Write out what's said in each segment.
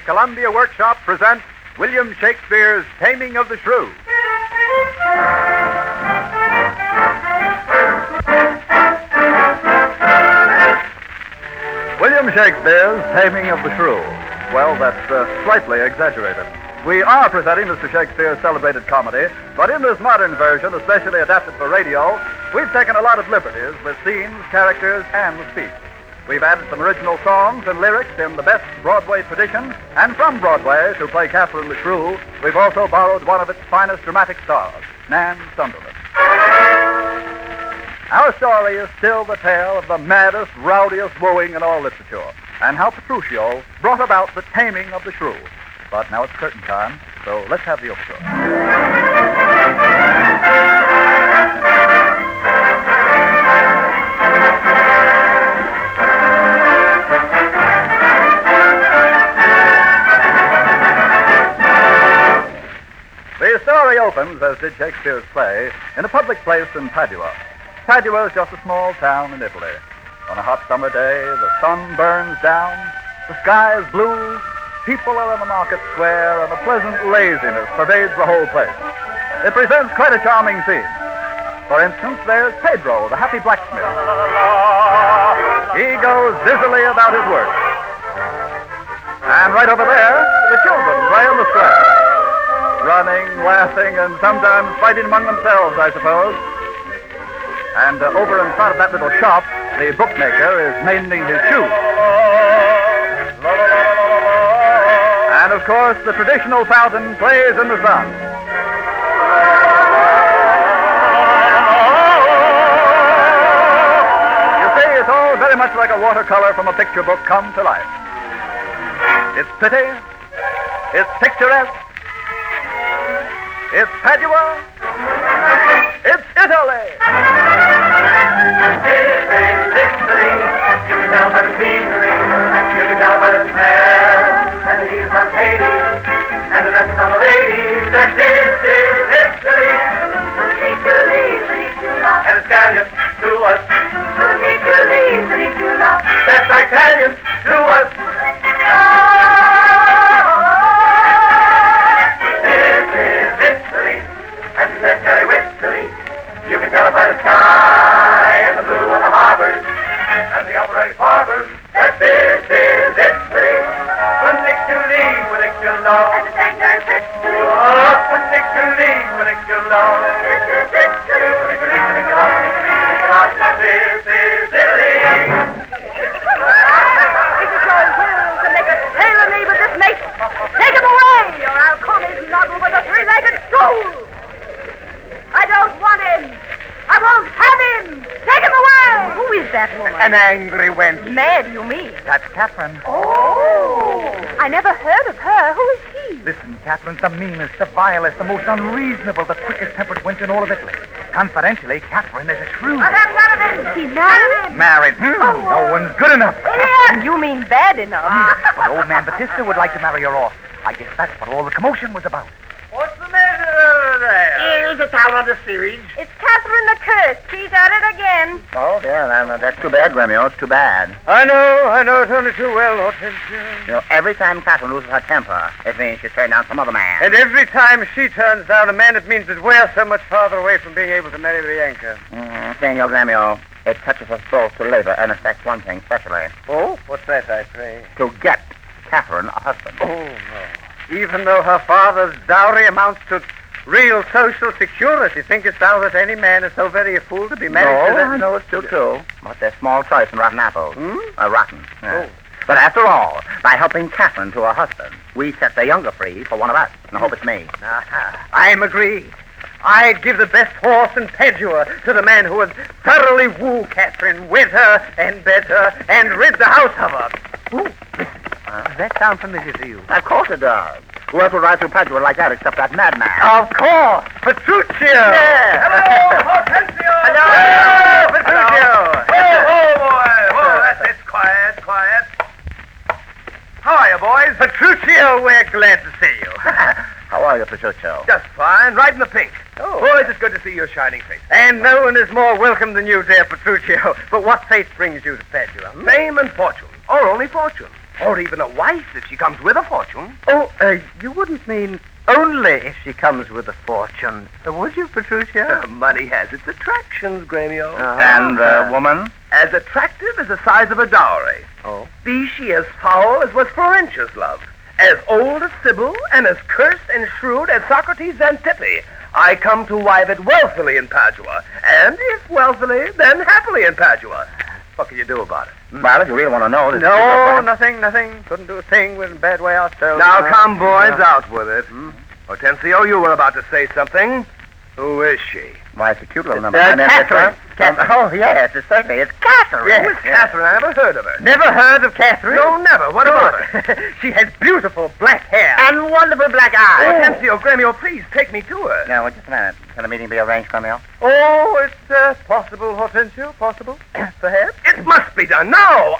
Columbia Workshop presents William Shakespeare's Taming of the Shrew. William Shakespeare's Taming of the Shrew. Well, that's slightly exaggerated. We are presenting Mr. Shakespeare's celebrated comedy, but in this modern version, especially adapted for radio, we've taken a lot of liberties with scenes, characters, and speech. We've added some original songs and lyrics in the best Broadway tradition, and from Broadway, to play Catherine the Shrew, we've also borrowed one of its finest dramatic stars, Nan Sunderland. Our story is still the tale of the maddest, rowdiest wooing in all literature, and how Petruchio brought about the taming of the shrew. But now it's curtain time, so let's have the overture. The story opens, as did Shakespeare's play, in a public place in Padua. Padua is just a small town in Italy. On a hot summer day, the sun burns down, the sky is blue, people are in the market square, and a pleasant laziness pervades the whole place. It presents quite a charming scene. For instance, there's Pedro, the happy blacksmith. He goes busily about his work. And right over there, the children play in the square. Running, laughing, and sometimes fighting among themselves, I suppose. And over in front of that little shop, the bookmaker is mending his shoes. And, of course, the traditional fountain plays in the sun. You see, it's all very much like a watercolor from a picture book come to life. It's pretty. It's picturesque. It's Padua. It's Italy. This is Italy. You can tell by the scenery. You can tell by the smell. And the heat of Hades. And the rest of the ladies. That this is Italy. And Italian to us. That's Italian to us. You can tell it by the sky and the blue of the harbors and the upright harbors that this is Italy. When Nick to leave, when Nick to love. And the singers up, when Nick to leave, when Nick to love. This is Italy. When Nick to leave, when Nick to love. This is Italy. Mrs. Jones wills to make a sailor me with this mate. Take him away, or I'll call his noddle with a three-legged stool. I don't want him. I won't have him. Take him away. Who is that woman? An angry wench. Mad, you mean? That's Catherine. Oh. I never heard of her. Who is she? Listen, Catherine's the meanest, the vilest, the most unreasonable, the quickest-tempered wench in all of Italy. Confidentially, Catherine is a shrew. I have none of him. She married him. Married. No one's good enough. Idiot. You mean bad enough. But old man Batista would like to marry her off. I guess that's what all the commotion was about. What's the matter there? Is the town under siege? It's Catherine the Cursed. She's at it again. Oh, yeah, that's too bad, Gremio. It's too bad. I know it's only too well, Hortensia. You know, every time Catherine loses her temper, it means she's turned down some other man. And every time she turns down a man, it means that we're so much farther away from being able to marry Bianca. Senor Gremio, it touches us both to labor and affects one thing especially. Oh, what's that, I pray? To get Catherine a husband. Oh, no. Even though her father's dowry amounts to real social security, thinkest thou that any man is so very a fool to be married to that? I know it's still true. But there's small choice in rotten apples. Rotten. Oh. But after all, by helping Catherine to her husband, we set the younger free for one of us. And I hope it's me. I'm agreed. I'd give the best horse in Padua to the man who would thoroughly woo Catherine, wed her, and bed her, and rid the house of her. Ooh. Does that sound familiar to you? Of course it does. Who else would ride through Padua like that except that madman? Of course! Petruchio! Yeah. Hello, Hortensio! Hello, Petruchio! Hello. Boy! Whoa, that's it. Quiet. How are you, boys? Petruchio, we're glad to see you. How are you, Petruchio? Just fine, right in the pink. Oh. Boys, it's good to see your shining face. And no one is more welcome than you, dear Petruchio. But what fate brings you to Padua? Fame and fortune, or only fortune. Or even a wife if she comes with a fortune. Oh, you wouldn't mean only if she comes with a fortune, would you, Petruchio? Money has its attractions, Gremio. And the woman? As attractive as the size of a dowry. Oh. Be she as foul as was Florentius' love, as old as Sybil, and as cursed and shrewd as Socrates' Xanthippe, I come to wive it wealthily in Padua, and if wealthily, then happily in Padua. What can you do about it? Well, if you really want to know... No, nothing. Couldn't do a thing. We're in a bad way ourselves. Now, come, boys, out with it. Hortensio, you were about to say something. Who is she? Why, it's a cute little number. Catherine. Oh, yes, certainly. It's Catherine. Yes, who is Catherine? I never heard of her. Never heard of Catherine? No, never. What about her? She has beautiful black hair. And wonderful black eyes. Hortensio, Gremio, please take me to her. Now, just a minute. Can a meeting be arranged, Gremio? Oh, it's possible, Hortensio, possible. Perhaps. It must be done now.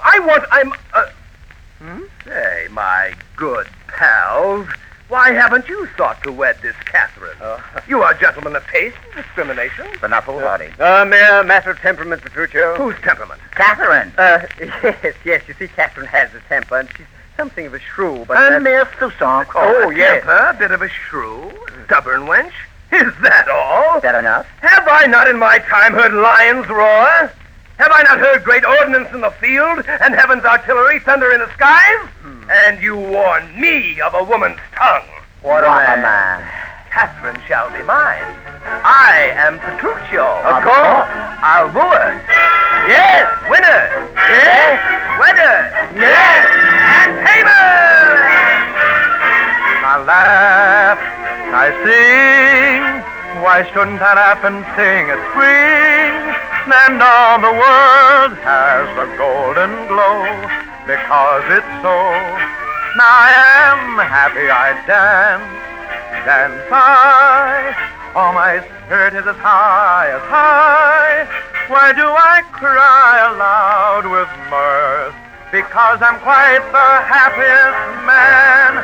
Say, my good pals, why haven't you sought to wed this Catherine? You are gentlemen of taste and discrimination. But not foolhardy. A mere matter of temperament, Petruchio. Whose temperament? Catherine. Yes. You see, Catherine has a temper, and she's something of a shrew, but... A mere soupçon. Oh, yes. A bit of a shrew. Stubborn wench. Is that all? Is that enough? Have I not in my time heard lions roar? Have I not heard great ordnance in the field, and heaven's artillery thunder in the skies? And you warn me of a woman's tongue. What a man. Catherine shall be mine. I am Petruchio. Of course. I'll woo her. Yes, winner. Yes, winner. Yes, and tamer. I laugh, I sing. Why shouldn't I laugh and sing at spring? And all the world has a golden glow because it's so. Now I am happy, I dance. Oh, my spirit is as high. Why do I cry aloud with mirth? Because I'm quite the happiest man.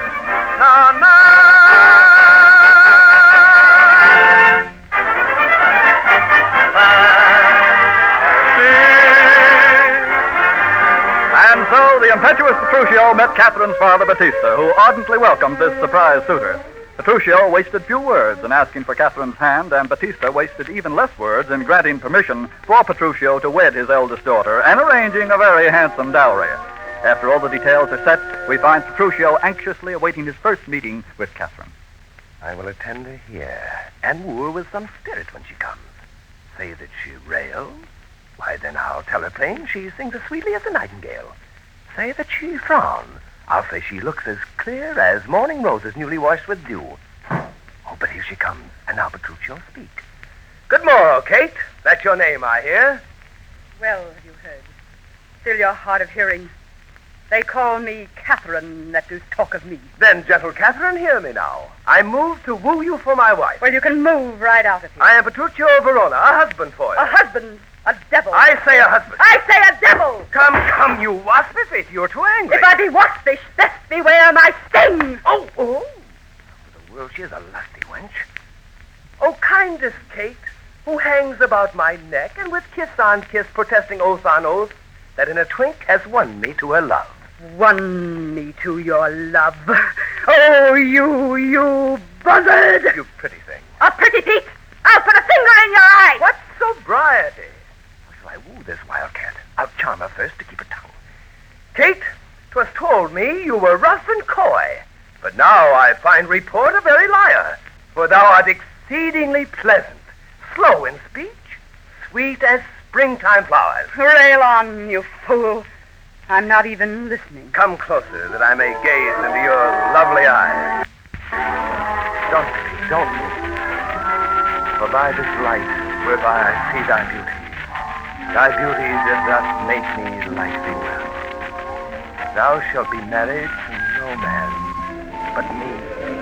And so the impetuous Petruchio met Catherine's father, Batista, who ardently welcomed this surprise suitor. Petruchio wasted few words in asking for Catherine's hand, and Batista wasted even less words in granting permission for Petruchio to wed his eldest daughter and arranging a very handsome dowry. After all the details are set, we find Petruchio anxiously awaiting his first meeting with Catherine. I will attend her here and woo her with some spirit when she comes. Say that she rails, why then I'll tell her plain she sings as sweetly as a nightingale. Say that she frowns, I'll say she looks as clear as morning roses newly washed with dew. Oh, but here she comes, and now Petruchio speak. Good morrow, Kate. That's your name, I hear. Well, have you heard? Still you're hard of hearing. They call me Catherine, that does talk of me. Then, gentle Catherine, hear me now. I move to woo you for my wife. Well, you can move right out of here. I am Petruchio Verona, a husband for you. A husband? A devil. I say a husband. I say a devil! Come, you waspy face, you're too angry. If I be waspish, best beware my sting! Oh! For the world, she is a lusty wench. Oh, kindest Kate, who hangs about my neck, and with kiss on kiss, protesting oath on oath, that in a twink has won me to her love. Won me to your love. Oh, you buzzard! You pretty thing. A pretty Pete! I'll put a finger in your eye! What sobriety? How shall I woo this wildcat? I'll charm her first to keep her tongue. Kate, 'twas told me you were rough and coy, but now I find report a very liar, for thou art exceedingly pleasant, slow in speech, sweet as springtime flowers. Rail on, you fool. I'm not even listening. Come closer, that I may gaze into your lovely eyes. Don't speak, don't move. For by this light whereby I see thy beauty did thus make me like thee well. Thou shalt be married to no man but me.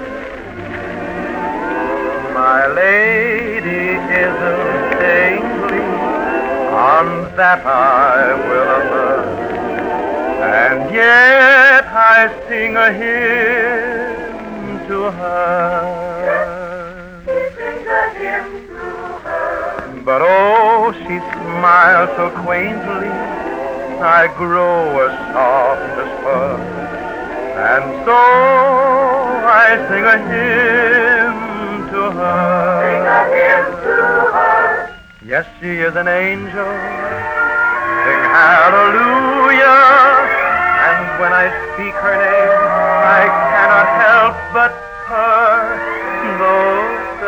My lady isn't staying, on that I will avert. And yet I sing a hymn to her. But oh, she smiles so quaintly I grow as soft as fur. And so I sing a hymn to her. Sing a hymn to her. Yes, she is an angel. Sing hallelujah. And when I speak her name, I cannot help but purr. Though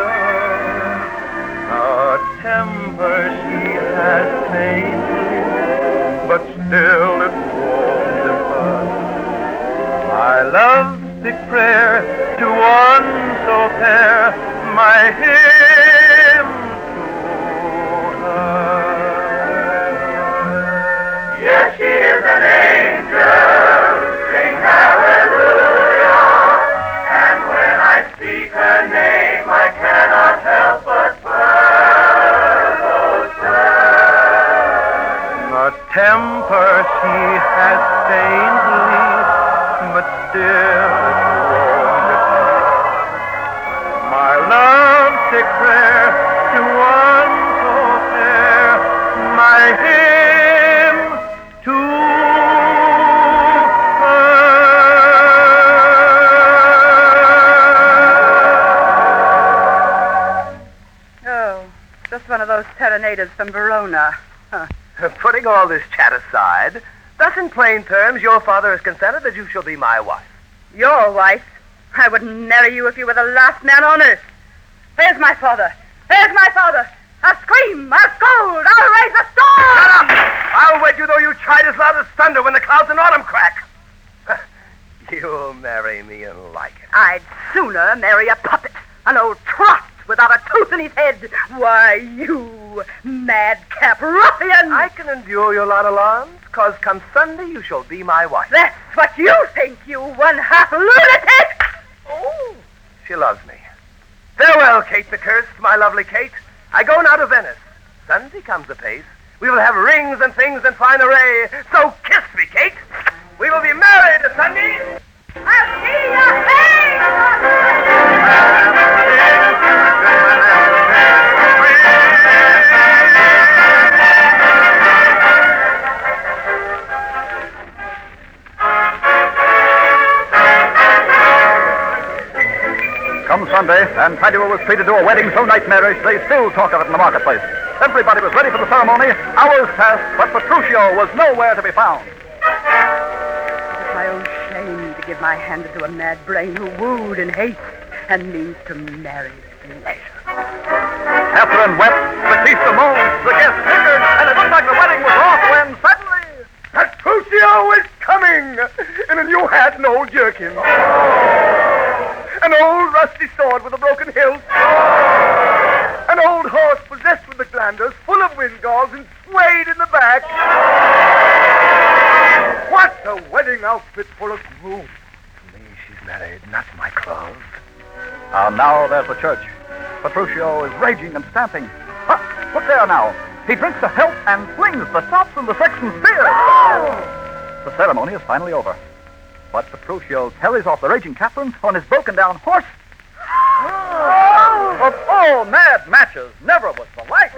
a temper she has faintly, but still it won't defer. My lovesick prayer to one so fair, my hymn to her. Yes, she is an angel. Sing hallelujah. And when I speak her name, I cannot help but purr those words. A temper she has faintly, but still it won't defer. My lovesick prayer to one so fair, my hymn to Oh, just one of those serenaders from Verona. Huh. Putting all this chat aside, thus in plain terms, your father has consented that you shall be my wife. Your wife? I wouldn't marry you if you were the last man on earth. Where's my father? Where's my father? I'll scream, I'll scold, I'll raise a storm! Shut up! I'll wed you though you chide as loud as thunder when the clouds in autumn crack. You'll marry me and like it. I'd sooner marry a puppet, an old trot without a tooth in his head. Why, you madcap ruffian! I can endure your lot alarms, 'cause come Sunday you shall be my wife. That's what you think, you one-half lunatic! Oh, she loves me. Farewell, Kate the Cursed, my lovely Kate. I go now to Venice. Sunday comes apace. We will have rings and things in fine array. So kiss me, Kate. We will be married Sunday. I'll see you hanged! Come Sunday, and Padua was treated to a wedding so nightmarish they still talk of it in the marketplace. Everybody was ready for the ceremony. Hours passed, but Petruchio was nowhere to be found. It's my own shame to give my hand into a mad brain who wooed in haste and means to marry pleasure. Catherine wept, Batista moaned, the guests lingered, and it looked like the wedding was off when suddenly... Petruchio is coming in a new hat and old jerkin. An old rusty sword with a broken hilt. An old horse possessed with the glanders, full of wind galls and swayed in the back. What a wedding outfit for a groom. To me, she's married, not my clothes. And now there's the church. Petruchio is raging and stamping. Ah, look there now. He drinks the health and flings the stops in the sexton's beard. The ceremony is finally over. But Petruchio carries off the raging Catherine on his broken-down horse. Of all mad matches, never was the like.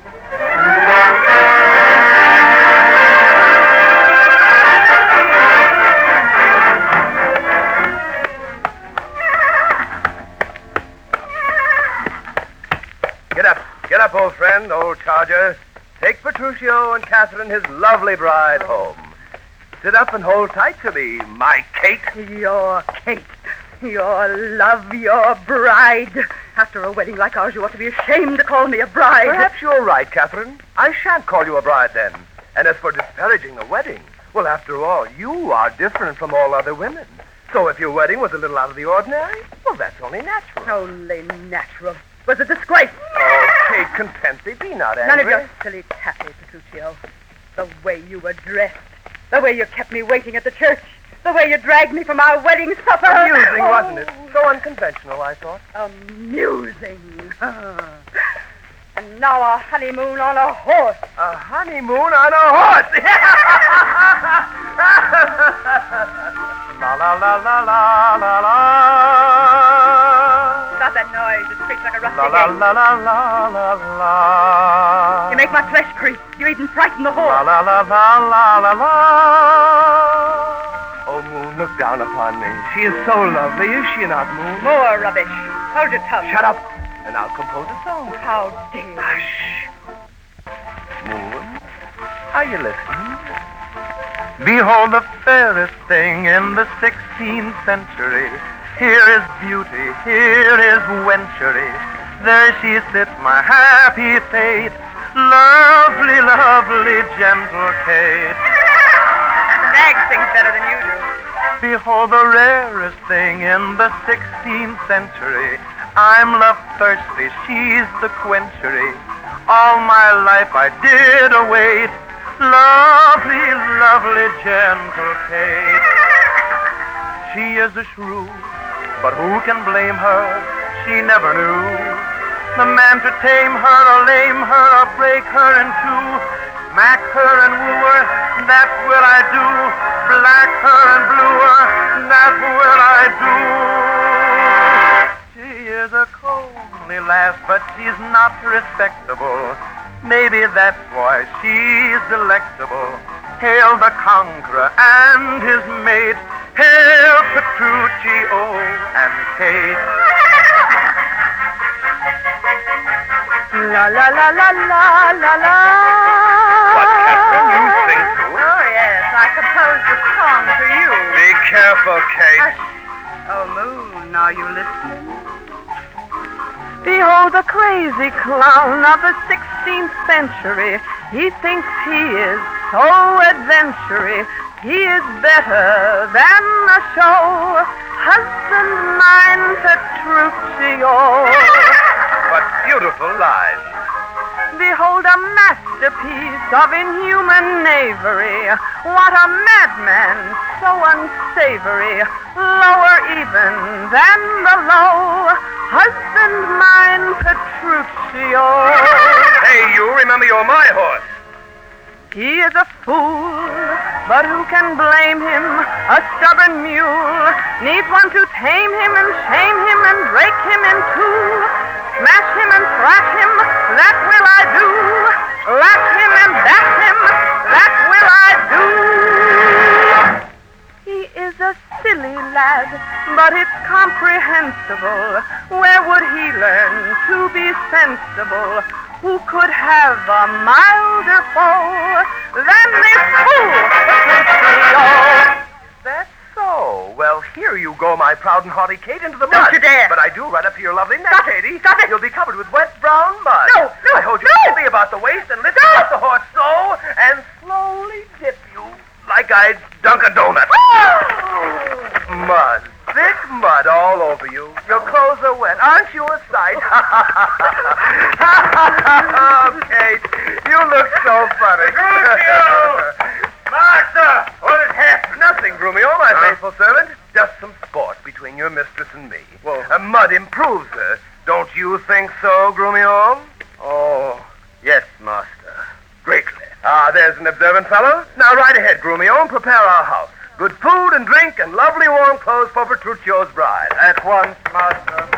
Get up, old friend, old charger. Take Petruchio and Catherine, his lovely bride, home. Sit up and hold tight to me, my Kate. Your Kate, your love, your bride. After a wedding like ours, you ought to be ashamed to call me a bride. Perhaps you're right, Catherine. I shan't call you a bride then. And as for disparaging the wedding, well, after all, you are different from all other women. So if your wedding was a little out of the ordinary, well, that's only natural. Only natural. It was a disgrace. Oh, Kate, content thee. Be not angry. None of your silly taffy, Petruchio. The way you were dressed. The way you kept me waiting at the church. The way you dragged me from our wedding supper. Amusing, wasn't it? So unconventional, I thought. Amusing. And now a honeymoon on a horse. A honeymoon on a horse. La la la la la la la. Stop that noise. It creaks like a rusty La la gate. la la la la la. You make my flesh creep. You street and frighten the horse. La la la la la la la. Oh, Moon, look down upon me. She is so lovely, is she not, Moon? More rubbish. Hold your tongue. Shut up, and I'll compose a song. How dare. Hush. Moon, are you listening? Behold the fairest thing in the 16th century. Here is beauty, here is wenchery. There she sits, my happy fate. Lovely, lovely, gentle Kate. Mag sings better than you do. Behold the rarest thing in the 16th century. I'm love thirsty, she's the quenchery. All my life I did await. Lovely, lovely, gentle Kate. She is a shrew, but who can blame her? She never knew the man to tame her or lame her or break her in two. Smack her and woo her, that will I do. Black her and blue her, that will I do. She is a comely lass, but she's not respectable. Maybe that's why she's delectable. Hail the conqueror and his mate. Hail Petruchio and Kate. La la la la la la la. What, Catherine, you sing too? Oh, yes. I composed a song for you. Be careful, Kate. Hush. Oh, Moon, are you listening? Behold the crazy clown of the 16th century. He thinks he is so adventurous. He is better than the show. Husband mine, Petruchio. What beautiful lies. Behold a masterpiece of inhuman knavery. What a madman, so unsavory. Lower even than the low. Husband mine, Petruchio. Hey, you, remember you're my horse. He is a fool, but who can blame him? A stubborn mule needs one to tame him and shame him and break him in two. Smash him and thrash him, that will I do. Lash him and bash him, that will I do. He is a silly lad, but it's comprehensible. Where would he learn to be sensible? Who could have a milder foe than this fool? That's so. Well, here you go, my proud and haughty Kate, into the mud. Don't you dare. But I do right up to your lovely neck, Stop it. Katie. Stop it. You'll be covered with wet brown mud. No, no, I hold you no. tightly about the waist and lift you up the horse so, and slowly dip you like I'd dunk a donut. Mud. Thick mud all over you. Your clothes are wet. Aren't you a sight? Oh, Kate, you look so funny. Master, what has happened? Nothing, Grumio, my faithful servant. Just some sport between your mistress and me. Well- Mud improves her. Don't you think so, Grumio? Oh, yes, master. Greatly. Ah, there's an observant fellow. Now, right ahead, Grumio, and prepare our house. Good food and drink and lovely warm clothes for Petruchio's bride. At once, master.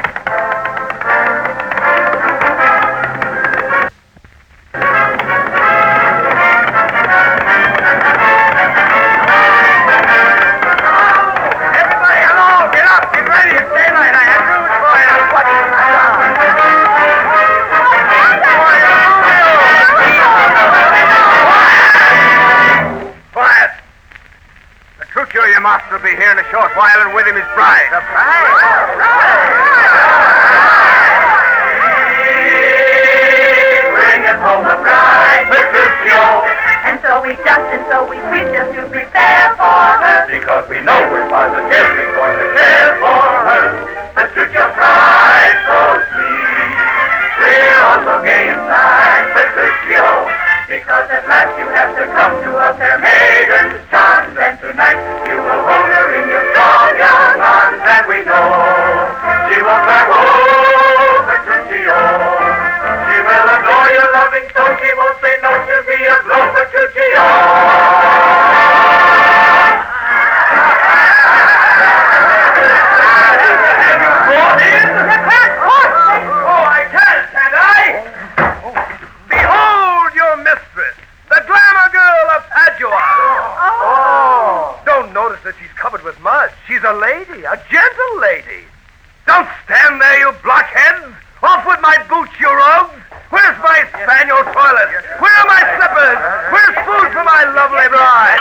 Everybody, hello! Get up! Get ready! It's daylight. I had news for you. Quiet! Petruchio, your master, will be here in a short while, and with him his bride. The Bring us home a bride, Petruchio. And so we just to prepare for her. Because we know we're positively going to care for her. Petruchio's bride, so sweet. We're also gay inside, Petruchio. Because at last you have to come to us, fair maiden charms. And tonight you will hold her in your strong young arms. And we know she won't back home, Petruchio. She will adore your loving so she won't say no to be a blow, Petruchio. Oh, I can't I? Behold your mistress. notice that she's covered with mud. She's a lady, a gentle lady. Don't stand there, you blockheads! Off with my boots, you rogues! Where's my spaniel toilet? Where are my slippers? Where's food for my lovely bride?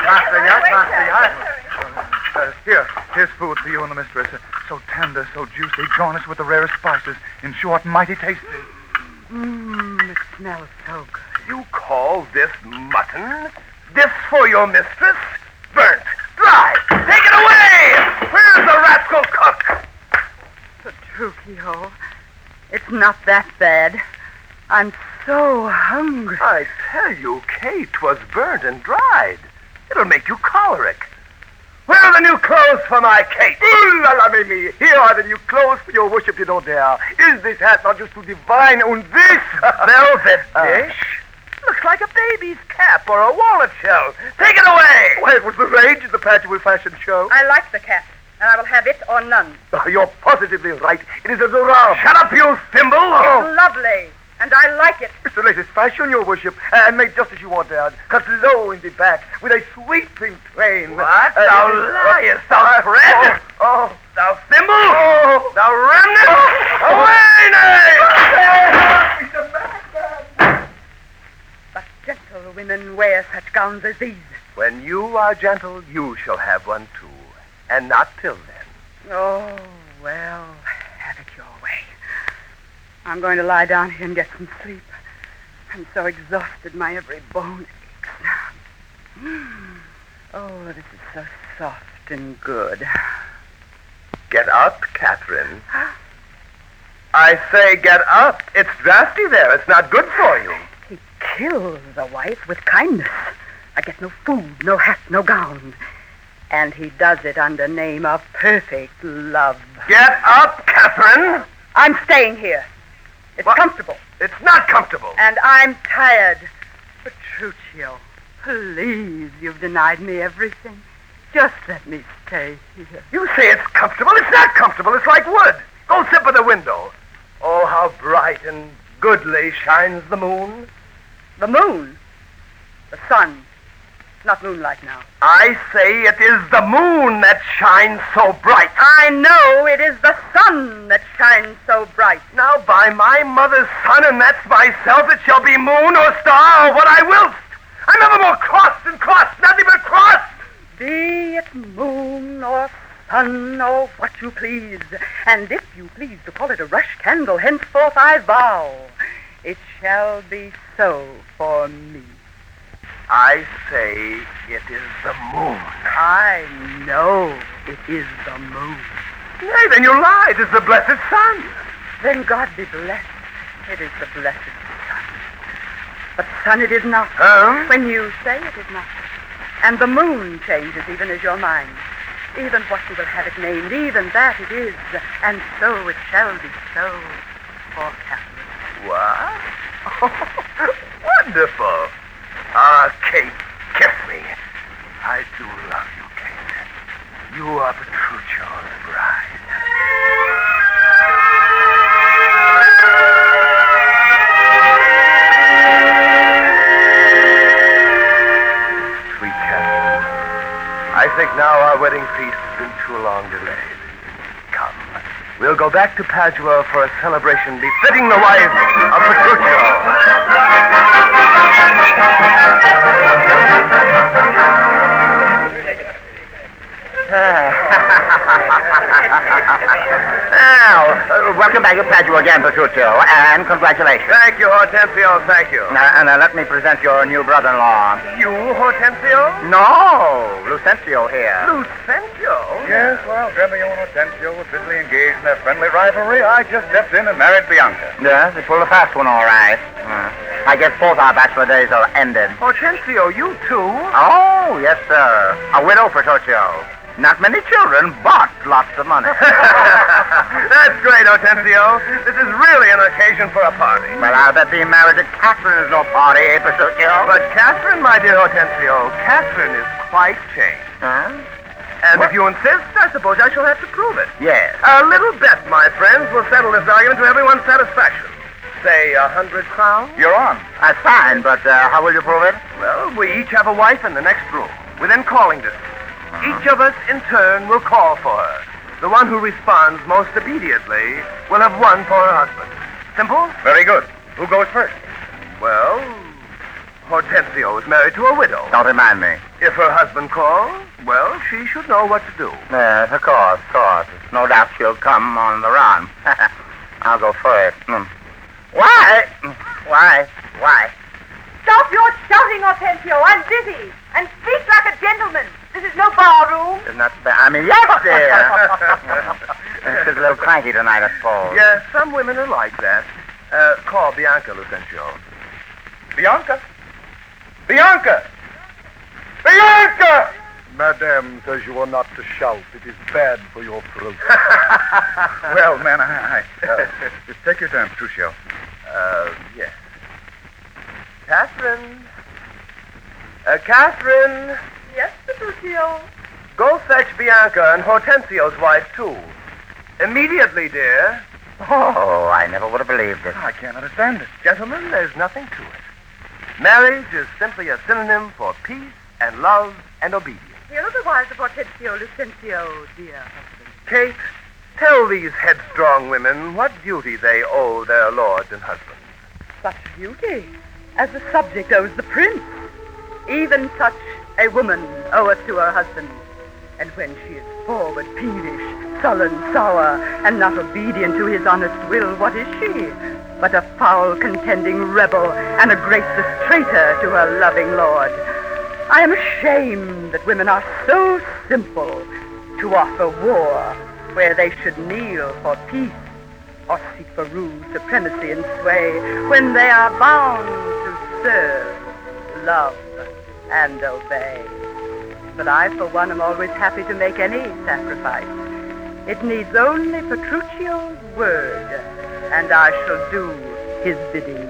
Here's food for you and the mistress. So tender, so juicy, garnished with the rarest spices. In short, mighty tasty. It smells so good. You call this mutton? This for your mistress? Burnt, dry. Take it away! Where's the rascal cook? Petruchio, it's not that bad. I'm so hungry. I tell you, Kate, 'twas burnt and dried. It'll make you choleric. Where are the new clothes for my Kate? Ooh la la, Mimi. Here are the new clothes for your worship, you don't dare. Is this hat not just too divine? And this velvet dish? Looks like a baby's cap or a walnut shell. Take it away! Why, it was the rage at the Padua fashion show. I like the cat, and I will have it or none. You're positively right. It is a Zorab. Shut up, you thimble! It's lovely, and I like it. It's the latest fashion, your worship, and made just as you want, Dad. Cut low in the back with a sweeping train. What? Thou liest, thou Fred! Thou thimble! Thou remnant! Away, nay! But gentle women wear such gowns as these. When you are gentle, you shall have one too. And not till then. Oh, well, have it your way. I'm going to lie down here and get some sleep. I'm so exhausted, my every bone aches. Oh, this is so soft and good. Get up, Catherine. I say get up. It's drafty there. It's not good for you. He kills a wife with kindness. I get no food, no hat, no gown. And he does it under name of perfect love. Get up, Catherine. I'm staying here. It's comfortable. It's not comfortable. And I'm tired. Petruchio, please, you've denied me everything. Just let me stay here. You say it's comfortable. It's not comfortable. It's like wood. Go sit by the window. Oh, how bright and goodly shines the moon. The moon? The sun. Not moonlight now. I say it is the moon that shines so bright. I know it is the sun that shines so bright. Now, by my mother's son, and that's myself, it shall be moon or star or what I will. I'm ever more crossed than crossed, nothing but crossed. Be it moon or sun or what you please, and if you please to call it a rush candle, henceforth I vow, it shall be so for me. I say it is the moon. I know it is the moon. Nay, then you lie. It is the blessed sun. Then God be blessed. It is the blessed sun. But sun it is not. When you say it is not. And the moon changes even as your mind. Even what you will have it named, even that it is. And so it shall be so for Catherine. What? Wonderful. Ah, Kate, kiss me. I do love you, Kate. You are Petruchio's bride. Sweet Catherine, I think now our wedding feast has been too long delayed. Come, we'll go back to Padua for a celebration befitting the wife of Petruchio. Welcome back to Padua again, Petruchio, and congratulations. Thank you, Hortensio, thank you. And let me present your new brother-in-law. You, Hortensio? No, Lucentio here. Lucentio? Yes, well, Gremio and Hortensio were busily engaged in their friendly rivalry. I just stepped in and married Bianca. Yes, they pulled a fast one, all right. I guess both our bachelor days are ended. Hortensio, you too? Oh, yes, sir. A widow, Petruchio. Not many children, but lots of money. That's great, Hortensio. This is really an occasion for a party. Well, I'll bet being married to Catherine is no party, eh, Petruchio? But Catherine, my dear Hortensio, Catherine is quite changed. Huh? And if you insist, I suppose I shall have to prove it. Yes. A little bet, my friends, will settle this argument to everyone's satisfaction. Say 100 crowns? You're on. That's fine, but how will you prove it? Well, we each have a wife in the next room, within calling distance. Each of us, in turn, will call for her. The one who responds most obediently will have won for her husband. Simple? Very good. Who goes first? Well, Hortensio is married to a widow. Don't remind me. If her husband calls, well, she should know what to do. Yes, of course. No doubt she'll come on the run. I'll go first. Why? Stop your shouting, Hortensio. I'm busy. And speak like a gentleman. This is no bar room. It's not bad. I mean, yes, dear. She's a little cranky tonight, I suppose. Yes, some women are like that. Call Bianca, Lucentio. Bianca! Bianca! Bianca! Madame says you are not to shout. It is bad for your throat. Well, man, I just take your turn, Petruchio. Yes. Catherine. Catherine. Yes, Petruchio. Go fetch Bianca and Hortensio's wife, too. Immediately, dear. Oh, I never would have believed it. I can't understand it. Gentlemen, there's nothing to it. Marriage is simply a synonym for peace and love and obedience. Here are the wives of Hortensio, Lucentio, dear husband. Kate, tell these headstrong women what duty they owe their lords and husbands. Such duty as the subject owes the prince. Even such a woman oweth to her husband. And when she is forward, peevish, sullen, sour, and not obedient to his honest will, what is she? But a foul, contending rebel and a graceless traitor to her loving lord. I am ashamed that women are so simple to offer war where they should kneel for peace or seek for rule, supremacy, and sway when they are bound to serve, love, and obey. But I, for one, am always happy to make any sacrifice. It needs only Petruchio's word, and I shall do his bidding.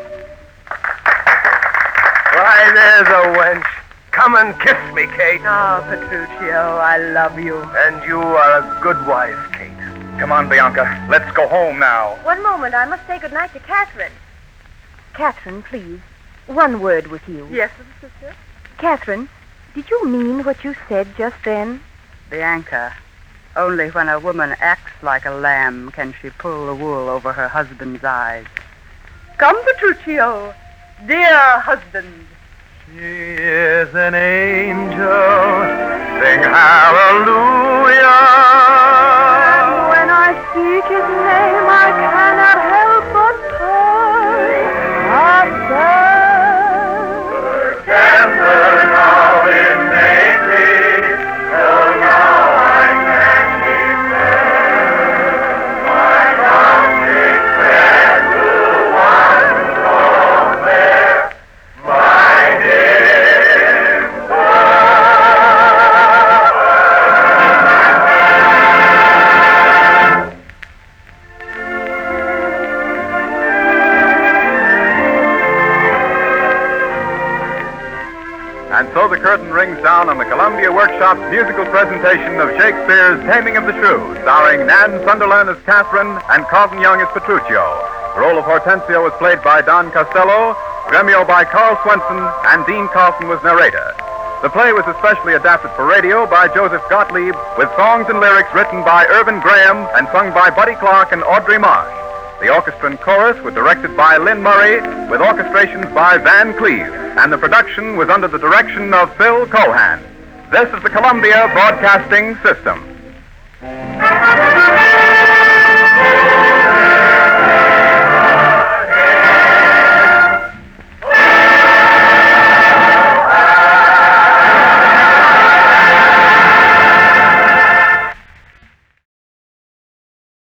Why, there's a wench. Come and kiss me, Kate. Ah, Petruchio, I love you. And you are a good wife, Kate. Come on, Bianca. Let's go home now. One moment. I must say goodnight to Catherine. Catherine, please. One word with you. Yes, little sister? Catherine, did you mean what you said just then? Bianca, only when a woman acts like a lamb can she pull the wool over her husband's eyes. Come, Petruchio, dear husband. He is an angel. Sing hallelujah. And when I speak his name, I cannot help but pray. Tender now in making, till now I can declare my love declared to one so fair, my dear. And so the curtain rings down on the Columbia Workshop's musical presentation of Shakespeare's Taming of the Shrew, starring Nan Sunderland as Catherine and Carlton Young as Petruchio. The role of Hortensio was played by Don Costello, Gremio by Carl Swenson, and Dean Carlson was narrator. The play was especially adapted for radio by Joseph Gottlieb, with songs and lyrics written by Irvin Graham and sung by Buddy Clark and Audrey Marsh. The orchestra and chorus were directed by Lynn Murray, with orchestrations by Van Cleve, and the production was under the direction of Phil Cohan. This is the Columbia Broadcasting System.